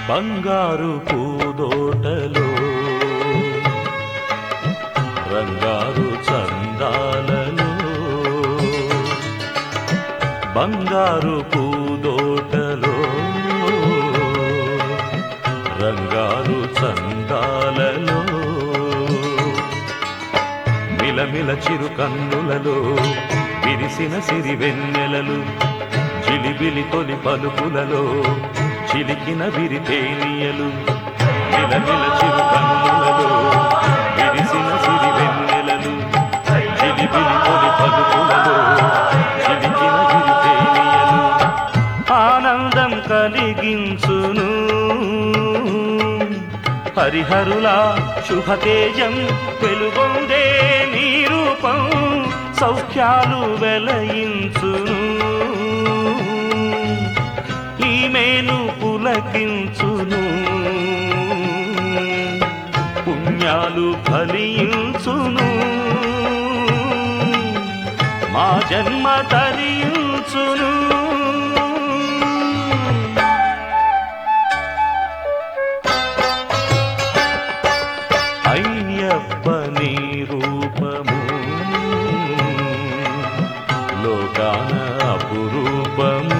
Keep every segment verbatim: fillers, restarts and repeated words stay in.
బంగారు పూదోటలో రంగారు చందాలలో బంగారు పూదోటలో రంగారు చందాలలో మిలమిల చిరు కన్నులలో విరిసిన సిరి వెన్నెలలు జిలిబిలి తొలి పలుకులలో చిలికిన విరితేనియలు మిలమిల చిరు కన్నులలో విరిసిన సిరి వెన్నెలలు జిలిబిలి తొలి పలుకులలో చిలికిన విరితేనియలు ఆనందం కలిగించును హరిహరులా శుభతేజం వెలుగొందే నీ రూపం సౌఖ్యాలు వెలయించును ఈమెను పులకించును పుణ్యాలు ఫలించును మా జన్మ తరించును అయ్యప్ప నీ రూపము లోకాన అపురూపము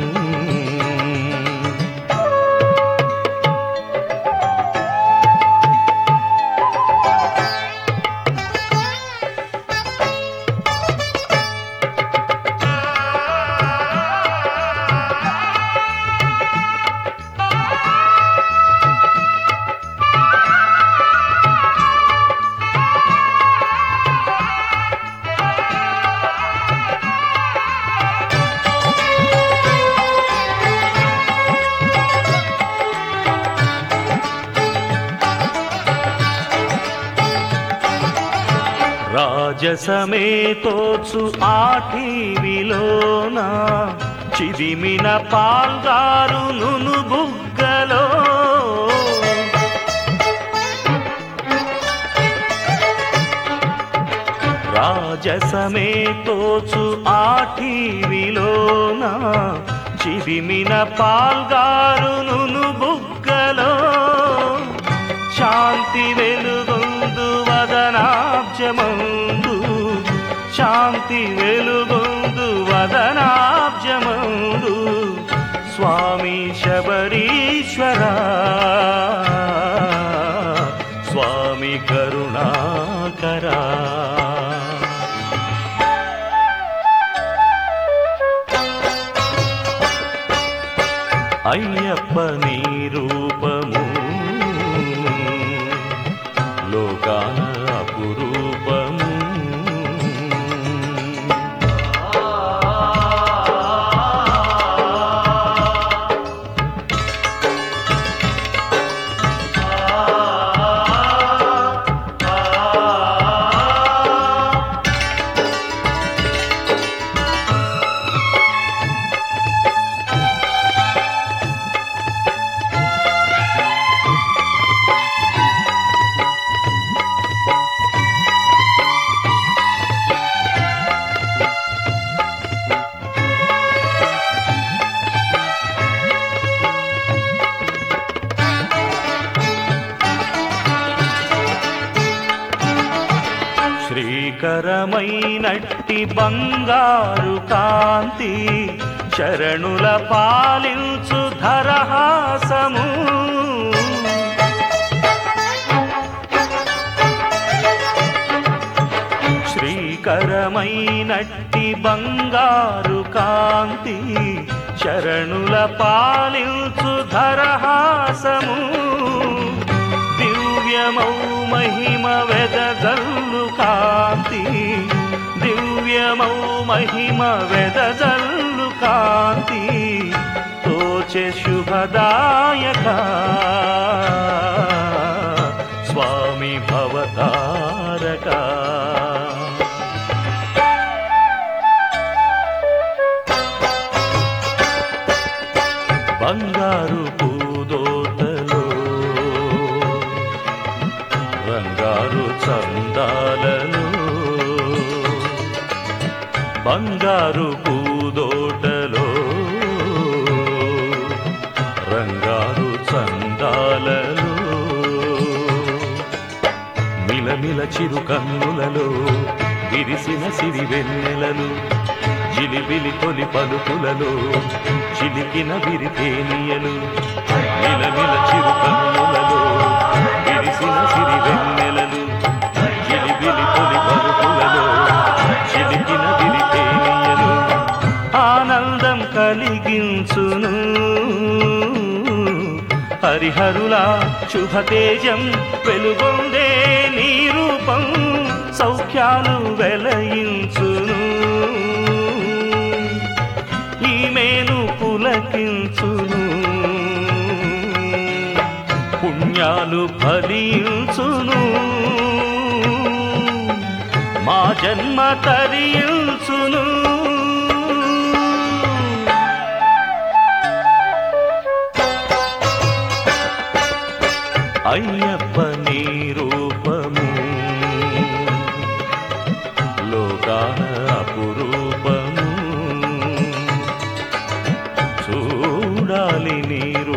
రాజసమే తోచు ఆఠీవిలోన చిదిమిన పాల్గారు నును బుగ్గలో రాజసమే తోచు ఆఠీవిలోన చిదిమిన పాల్గారు నును బుగ్గలో శాంతి వెలుగొందు వదనాబ్జమందు శాంతి వెలుగొందు వదనాబ్జమందు స్వామి శబరీశ్వర స్వామి కరుణాకరా అయ్యప్ప నీ రూపము లోకాన అపురూపము శ్రీకరమైనట్టి బంగారు కాంతి శరణుల పాలించు ధరహాసము శ్రీకరమైనట్టి బంగారు కాంతి శరణుల పాలించు ధరహాసము దివ్యమౌ మహిమ వెదజల్లు కాంతి దివ్యమౌ మహిమ వెదజల్లు కాంతి తోచె శుభదాయక స్వామి భవతారక బంగారు పూదోటలో రంగారు చందాలలో బంగారు పూదోటలో రంగారు చందాలలో మిలమిల చిరు కన్నులలో విరిసిన సిరి వెన్నెలలు జిలిబిలి తొలి పలుకులలో చిలికిన విరితేనియలు మిలమిల చిరు కన్నులలో విరిసిన సిరి వెన్నెలలు జిలిబిలి తొలి పలుకులలో చిలికిన విరితేనియలు ఆనందం కలిగించును హరిహరుల శుభతేజం వెలుగొందే నీ రూపం సౌఖ్యాలు వెలయించును ఈ మేలు పులకించును పుణ్యాలు ఫలించును మా జన్మ తరించును అయ్యప్ప నీ రూపము లోకాన అపురూపము చూడాలి నీ